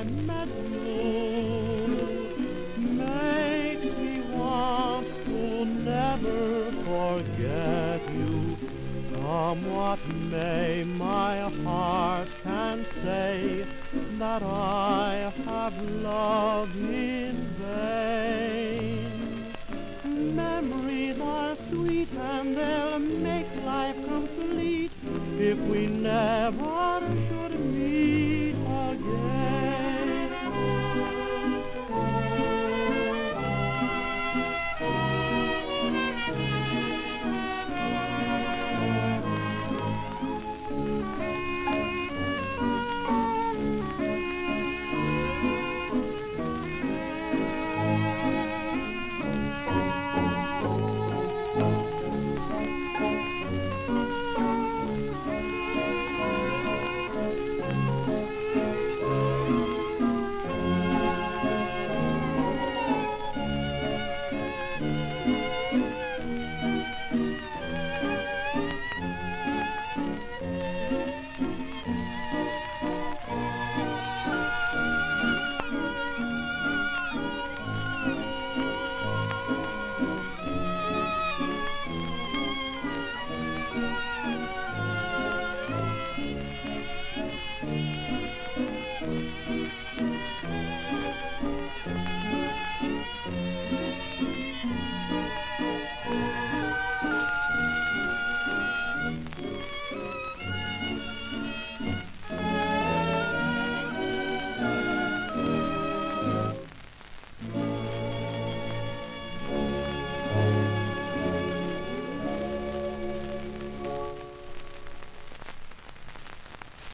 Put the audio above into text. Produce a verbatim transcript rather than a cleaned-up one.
I met you makes me want to never forget you. Come what may, my heart can say that I have loved in vain. Memories are sweet and they'll make life complete if we never should meet again.